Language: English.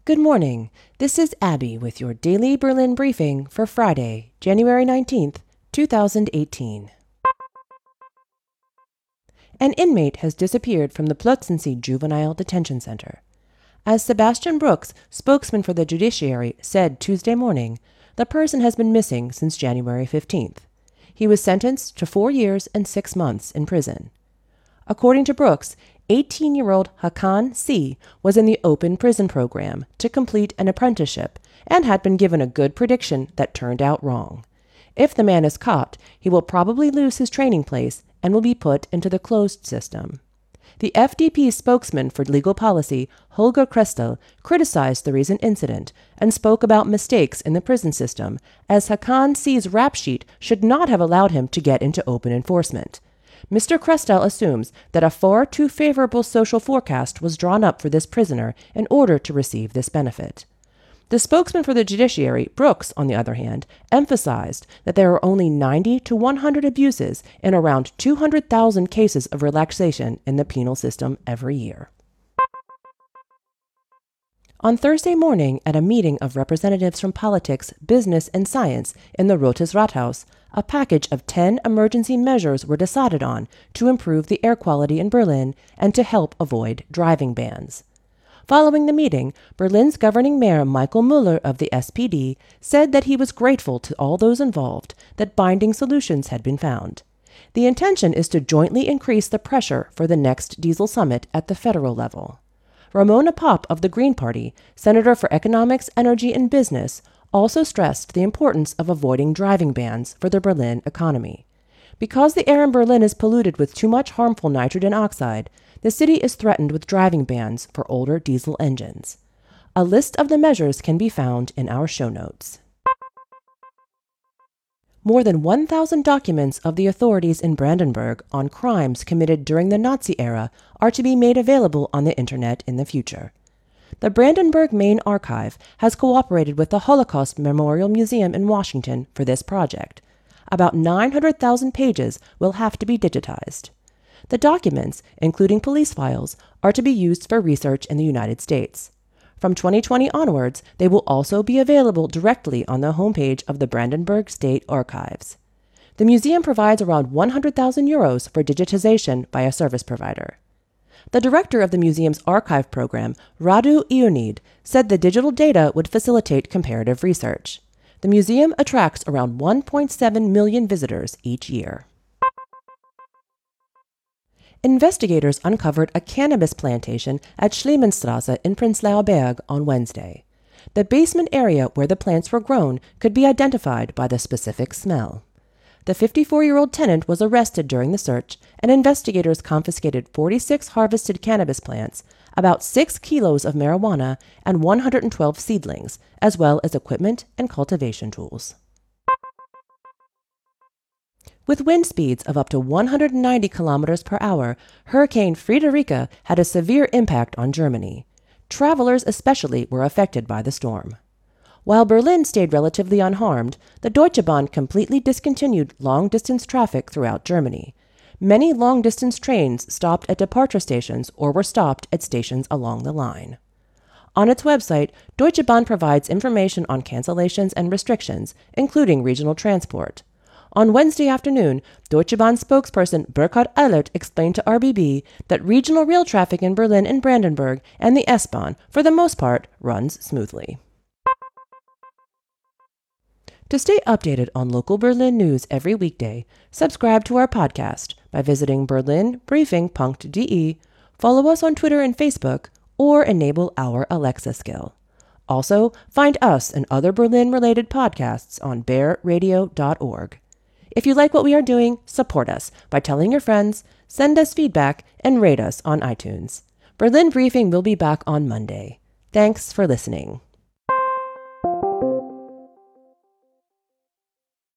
Good morning. This is Abby with your daily Berlin briefing for Friday, January 19th, 2018. An inmate has disappeared from the Plötzensee Juvenile Detention Center. As Sebastian Brooks, spokesman for the judiciary, said Tuesday morning, the person has been missing since January 15th. He was sentenced to 4 years and 6 months in prison. According to Brooks, 18-year-old Hakan C. was in the open prison program to complete an apprenticeship and had been given a good prediction that turned out wrong. If the man is caught, he will probably lose his training place and will be put into the closed system. The FDP spokesman for legal policy, Holger Krestel, criticized the recent incident and spoke about mistakes in the prison system, as Hakan C.'s rap sheet should not have allowed him to get into open enforcement. Mr. Krestel assumes that a far too favorable social forecast was drawn up for this prisoner in order to receive this benefit. The spokesman for the judiciary, Brooks, on the other hand, emphasized that there are only 90 to 100 abuses in around 200,000 cases of relaxation in the penal system every year. On Thursday morning, at a meeting of representatives from politics, business, and science in the Rotes Rathaus, a package of 10 emergency measures were decided on to improve the air quality in Berlin and to help avoid driving bans. Following the meeting, Berlin's governing mayor Michael Müller of the SPD said that he was grateful to all those involved that binding solutions had been found. The intention is to jointly increase the pressure for the next diesel summit at the federal level. Ramona Popp of the Green Party, Senator for Economics, Energy, and Business, also stressed the importance of avoiding driving bans for the Berlin economy. Because the air in Berlin is polluted with too much harmful nitrogen oxide, the city is threatened with driving bans for older diesel engines. A list of the measures can be found in our show notes. More than 1,000 documents of the authorities in Brandenburg on crimes committed during the Nazi era are to be made available on the Internet in the future. The Brandenburg Main Archive has cooperated with the Holocaust Memorial Museum in Washington for this project. About 900,000 pages will have to be digitized. The documents, including police files, are to be used for research in the United States. From 2020 onwards, they will also be available directly on the homepage of the Brandenburg State Archives. The museum provides around 100,000 euros for digitization by a service provider. The director of the museum's archive program, Radu Ionid, said the digital data would facilitate comparative research. The museum attracts around 1.7 million visitors each year. Investigators uncovered a cannabis plantation at Schlemmennstraße in Prenzlauer Berg on Wednesday. The basement area where the plants were grown could be identified by the specific smell. The 54-year-old tenant was arrested during the search, and investigators confiscated 46 harvested cannabis plants, about 6 kilos of marijuana, and 112 seedlings, as well as equipment and cultivation tools. With wind speeds of up to 190 kilometers per hour, Hurricane Friederike had a severe impact on Germany. Travelers especially were affected by the storm. While Berlin stayed relatively unharmed, the Deutsche Bahn completely discontinued long-distance traffic throughout Germany. Many long-distance trains stopped at departure stations or were stopped at stations along the line. On its website, Deutsche Bahn provides information on cancellations and restrictions, including regional transport. On Wednesday afternoon, Deutsche Bahn spokesperson Burkhard Eilert explained to RBB that regional rail traffic in Berlin and Brandenburg and the S-Bahn, for the most part, runs smoothly. To stay updated on local Berlin news every weekday, subscribe to our podcast by visiting berlinbriefing.de, follow us on Twitter and Facebook, or enable our Alexa skill. Also, find us and other Berlin-related podcasts on bearradio.org. If you like what we are doing, support us by telling your friends, send us feedback, and rate us on iTunes. Berlin Briefing will be back on Monday. Thanks for listening.